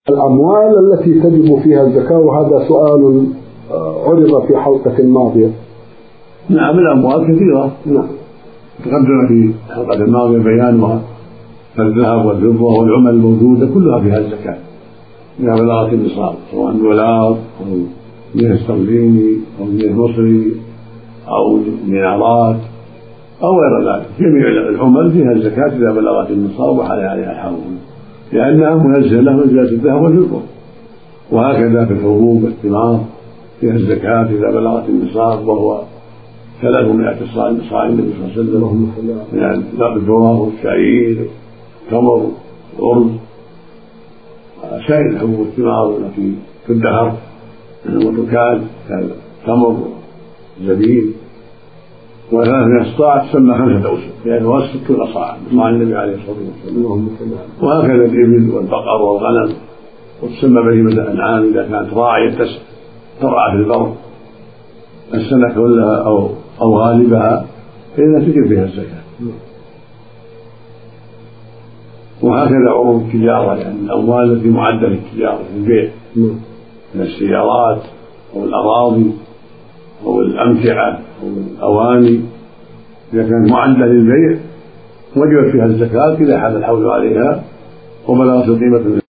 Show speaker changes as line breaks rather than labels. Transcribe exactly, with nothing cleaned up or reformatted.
الأموال التي تجب فيها الزكاة، وهذا سؤال عرض في حلقة ماضية.
نعم، الأموال كثيرة.
نعم،
تقدم في الحلقة الماضية بيانها، فالذهب والفضة والعمل الموجودة كلها فيها الزكاة إذا بلغت النصاب، سواء دولار أو جنيه استرليني أو جنيه مصري أو دينارات أو غير ذلك. جميع العمل فيها الزكاة إذا بلغت النصاب وحال عليها الحول، لأنها منزلة منزلة الذهب والفضة. وهكذا في الحبوب والثمار فيها الزكاة إذا بلغت النصاب، وهو ثلاثمائة صاع النبي صلى الله عليه وسلم من الذرة والشعير والتمر والأرز وسائر الحبوب والثمار التي في الدهر والركاد كالتمر والزبيب. وثلاثمائة صاع تسمى خمسة أوسق، يعني هو ستون صاعا صاع النبي عليه الصلاة والسلام. وهكذا الإبل والبقر والغنم، وتسمى بهيمة الأنعام إذا كانت راعية ترعى في البر السنة كلها أو أو غالبها فإنها تجب فيها الزكاة. وهكذا عروض التجارة، يعني الأموال التي معدة للتجارة في البيع من السيارات أو الأراضي أو الأمتعة أو الأواني، إذا كانت معدة للبيع وجبت فيها الزكاة إذا حال الحول عليها وبلغت القيمة